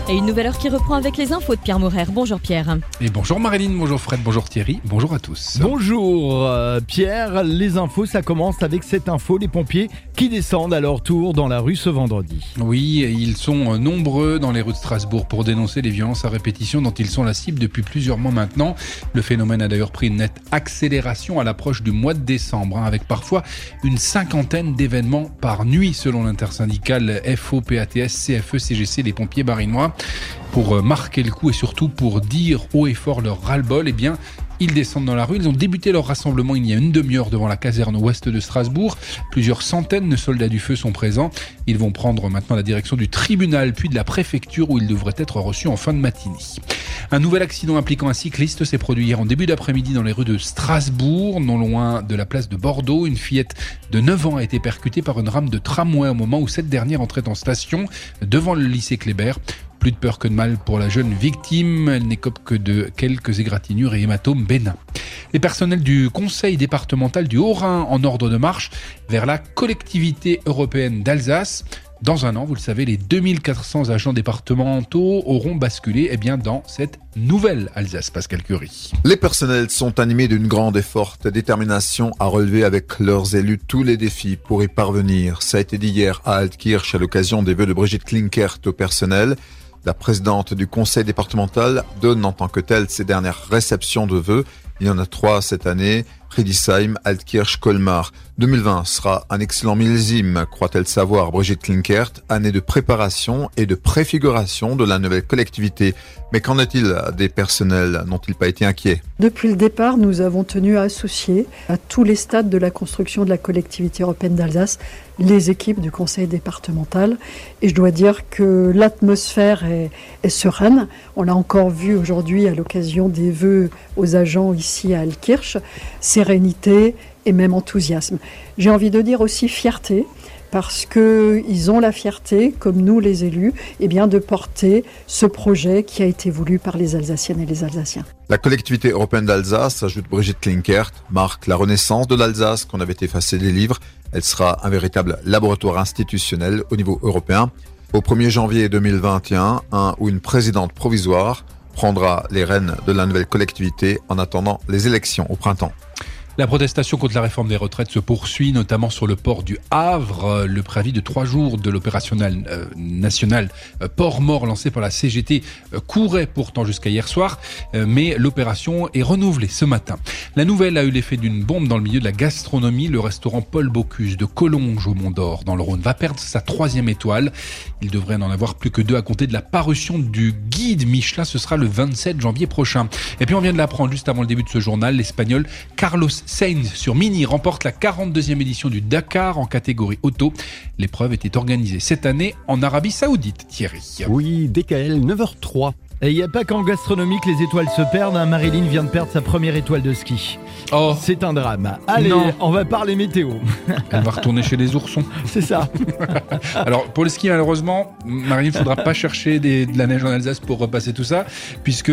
Et une nouvelle heure qui reprend avec les infos de Pierre Maurer. Bonjour Pierre. Et bonjour Marilyn, bonjour Fred, bonjour Thierry, bonjour à tous. Bonjour Pierre, les infos, ça commence avec cette info, les pompiers qui descendent à leur tour dans la rue ce vendredi. Oui, ils sont nombreux dans les rues de Strasbourg pour dénoncer les violences à répétition dont ils sont la cible depuis plusieurs mois maintenant. Le phénomène a d'ailleurs pris une nette accélération à l'approche du mois de décembre, avec parfois une cinquantaine d'événements par nuit selon l'intersyndicale FO-PATS, CFE, CGC, les pompiers barinois. Pour marquer le coup et surtout pour dire haut et fort leur ras-le-bol, ils descendent dans la rue. Ils ont débuté leur rassemblement il y a une demi-heure devant la caserne ouest de Strasbourg. Plusieurs centaines de soldats du feu sont présents. Ils vont prendre maintenant la direction du tribunal puis de la préfecture où ils devraient être reçus en fin de matinée. Un nouvel accident impliquant un cycliste s'est produit hier en début d'après-midi dans les rues de Strasbourg, non loin de la place de Bordeaux. Une fillette de 9 ans a été percutée par une rame de tramway au moment où cette dernière entrait en station devant le lycée Kléber. Plus de peur que de mal pour la jeune victime, elle n'écope que de quelques égratignures et hématomes bénins. Les personnels du conseil départemental du Haut-Rhin en ordre de marche vers la collectivité européenne d'Alsace. Dans un an, vous le savez, les 2400 agents départementaux auront basculé dans cette nouvelle Alsace, Pascal Curie. Les personnels sont animés d'une grande et forte détermination à relever avec leurs élus tous les défis pour y parvenir. Ça a été dit hier à Altkirch à l'occasion des vœux de Brigitte Klinkert au personnel. La présidente du conseil départemental donne en tant que telle ses dernières réceptions de vœux. Il y en a 3 cette année, Friedrichshain, Altkirch, Colmar. 2020 sera un excellent millésime, croit-elle savoir Brigitte Klinkert, année de préparation et de préfiguration de la nouvelle collectivité. Mais qu'en est-il des personnels? N'ont-ils pas été inquiets? Depuis le départ, nous avons tenu à associer à tous les stades de la construction de la collectivité européenne d'Alsace les équipes du conseil départemental. Et je dois dire que l'atmosphère est sereine. On l'a encore vu aujourd'hui à l'occasion des vœux aux agents ici à Altkirch. Sérénité et même enthousiasme. J'ai envie de dire aussi fierté, parce qu'ils ont la fierté, comme nous les élus, de porter ce projet qui a été voulu par les Alsaciennes et les Alsaciens. La collectivité européenne d'Alsace, ajoute Brigitte Klinkert, marque la renaissance de l'Alsace qu'on avait effacé des livres. Elle sera un véritable laboratoire institutionnel au niveau européen. Au 1er janvier 2021, un ou une présidente provisoire prendra les rênes de la nouvelle collectivité en attendant les élections au printemps. La protestation contre la réforme des retraites se poursuit, notamment sur le port du Havre. Le préavis de 3 jours de l'opérationnel national port mort lancé par la CGT courait pourtant jusqu'à hier soir, mais l'opération est renouvelée ce matin. La nouvelle a eu l'effet d'une bombe dans le milieu de la gastronomie. Le restaurant Paul Bocuse de Collonges au Mont d'Or dans le Rhône va perdre sa 3e étoile. Il devrait n'en avoir plus que 2 à compter de la parution du guide Michelin. Ce sera le 27 janvier prochain. Et puis on vient de l'apprendre juste avant le début de ce journal, l'Espagnol Carlos Sainz sur Mini remporte la 42e édition du Dakar en catégorie auto. L'épreuve était organisée cette année en Arabie Saoudite, Thierry. Oui, DKL 9h03. Et il n'y a pas qu'en gastronomie que les étoiles se perdent. Marilyn vient de perdre sa première étoile de ski. Oh, c'est un drame. Allez, non. On va parler météo. Elle va retourner chez les oursons. C'est ça. Alors, pour le ski, malheureusement, Marilyn, il ne faudra pas chercher de la neige en Alsace pour repasser tout ça, puisque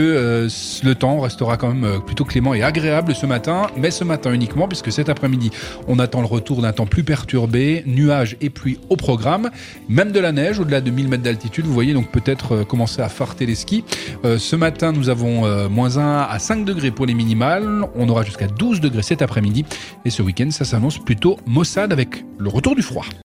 le temps restera quand même plutôt clément et agréable ce matin, mais ce matin uniquement, puisque cet après-midi, on attend le retour d'un temps plus perturbé, nuages et pluie au programme, même de la neige au-delà de 1000 mètres d'altitude. Vous voyez donc peut-être commencer à farter les skis. Ce matin, nous avons -1 à 5 degrés pour les minimales. On aura jusqu'à 12 degrés cet après-midi. Et ce week-end, ça s'annonce plutôt maussade avec le retour du froid.